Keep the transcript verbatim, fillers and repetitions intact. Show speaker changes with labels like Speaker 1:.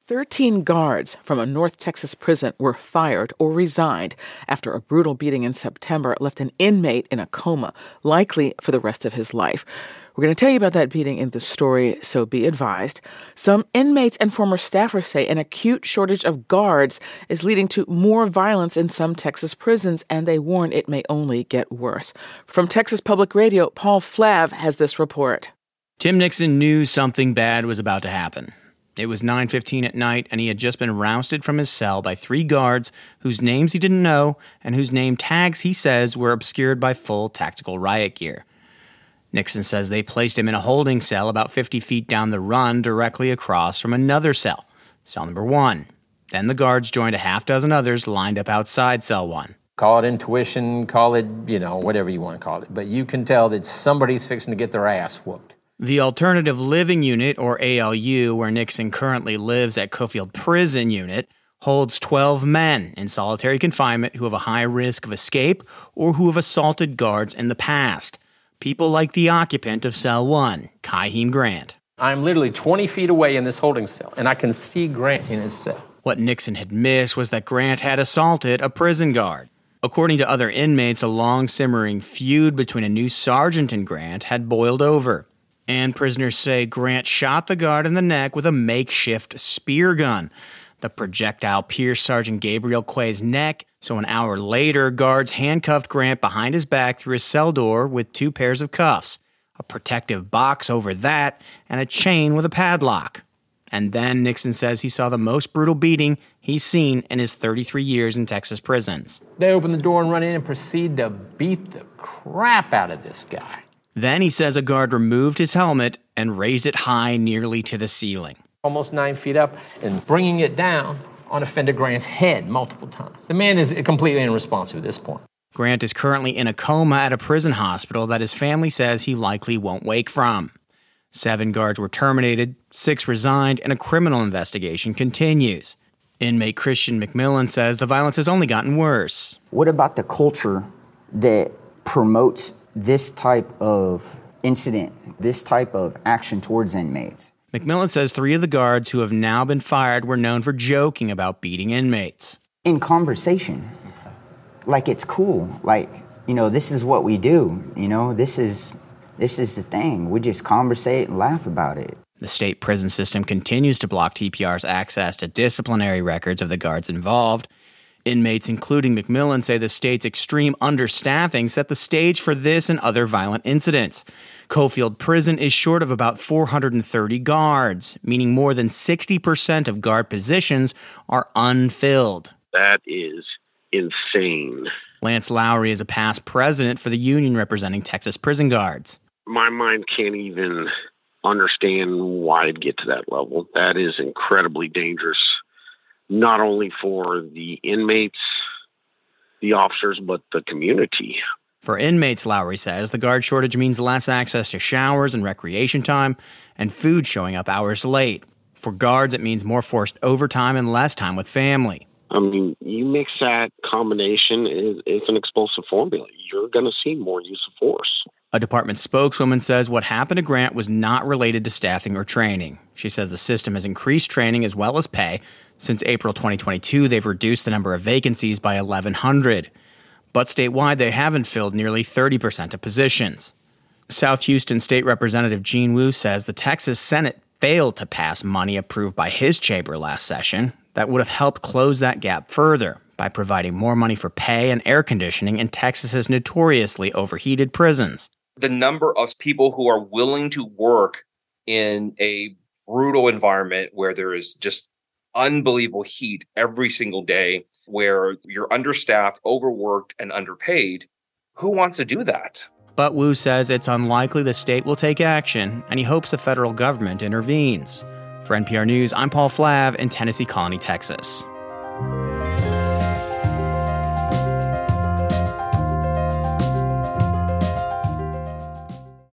Speaker 1: Thirteen guards from a North Texas prison were fired or resigned after a brutal beating in September left an inmate in a coma, likely for the rest of his life. We're going to tell you about that beating in the story, so be advised. Some inmates and former staffers say an acute shortage of guards is leading to more violence in some Texas prisons, and they warn it may only get worse. From Texas Public Radio, Paul Flav has this report.
Speaker 2: Tim Nixon knew something bad was about to happen. It was nine fifteen at night, and he had just been rousted from his cell by three guards whose names he didn't know and whose name tags, he says, were obscured by full tactical riot gear. Nixon says they placed him in a holding cell about fifty feet down the run directly across from another cell, cell number one. Then the guards joined a half dozen others lined up outside cell one.
Speaker 3: Call it intuition, call it, you know, whatever you want to call it. But you can tell that somebody's fixing to get their ass whooped.
Speaker 2: The Alternative Living Unit, or A L U, where Nixon currently lives at Cofield Prison Unit, holds twelve men in solitary confinement who have a high risk of escape or who have assaulted guards in the past. People like the occupant of Cell one, Kaheem Grant.
Speaker 3: I'm literally twenty feet away in this holding cell, and I can see Grant in his cell.
Speaker 2: What Nixon had missed was that Grant had assaulted a prison guard. According to other inmates, a long-simmering feud between a new sergeant and Grant had boiled over. And prisoners say Grant shot the guard in the neck with a makeshift spear gun. The projectile pierced Sergeant Gabriel Quay's neck, so an hour later, guards handcuffed Grant behind his back through his cell door with two pairs of cuffs, a protective box over that, and a chain with a padlock. And then Nixon says he saw the most brutal beating he's seen in his thirty-three years in Texas prisons.
Speaker 3: They open the door and run in and proceed to beat the crap out of this guy.
Speaker 2: Then he says a guard removed his helmet and raised it high nearly to the ceiling.
Speaker 3: Almost nine feet up and bringing it down on Offender Grant's head multiple times. The man is completely unresponsive at this point.
Speaker 2: Grant is currently in a coma at a prison hospital that his family says he likely won't wake from. Seven guards were terminated, six resigned, and a criminal investigation continues. Inmate Christian McMillan says the violence has only gotten worse.
Speaker 4: What about the culture that promotes this type of incident, this type of action towards inmates?
Speaker 2: McMillan says three of the guards who have now been fired were known for joking about beating inmates.
Speaker 4: In conversation. Like, it's cool. Like, you know, this is what we do. You know, this is this is the thing. We just conversate and laugh about it.
Speaker 2: The state prison system continues to block T P R's access to disciplinary records of the guards involved. Inmates, including McMillan, say the state's extreme understaffing set the stage for this and other violent incidents. Cofield Prison is short of about four hundred thirty guards, meaning more than sixty percent of guard positions are unfilled.
Speaker 5: That is insane.
Speaker 2: Lance Lowry is a past president for the union representing Texas prison guards.
Speaker 5: My mind can't even understand why it'd get to that level. That is incredibly dangerous. Not only for the inmates, the officers, but the community.
Speaker 2: For inmates, Lowry says, the guard shortage means less access to showers and recreation time, and food showing up hours late. For guards, it means more forced overtime and less time with family.
Speaker 5: I mean, you mix that combination, it's an explosive formula. You're going to see more use of force.
Speaker 2: A department spokeswoman says what happened to Grant was not related to staffing or training. She says the system has increased training as well as pay. Since April twenty twenty-two, they've reduced the number of vacancies by eleven hundred. But statewide, they haven't filled nearly thirty percent of positions. South Houston State Representative Gene Wu says the Texas Senate failed to pass money approved by his chamber last session that would have helped close that gap further by providing more money for pay and air conditioning in Texas's notoriously overheated prisons.
Speaker 6: The number of people who are willing to work in a brutal environment where there is just unbelievable heat every single day, where you're understaffed, overworked, and underpaid. Who wants to do that?
Speaker 2: But Wu says it's unlikely the state will take action, and he hopes the federal government intervenes. For N P R News, I'm Paul Flav in Tennessee Colony, Texas.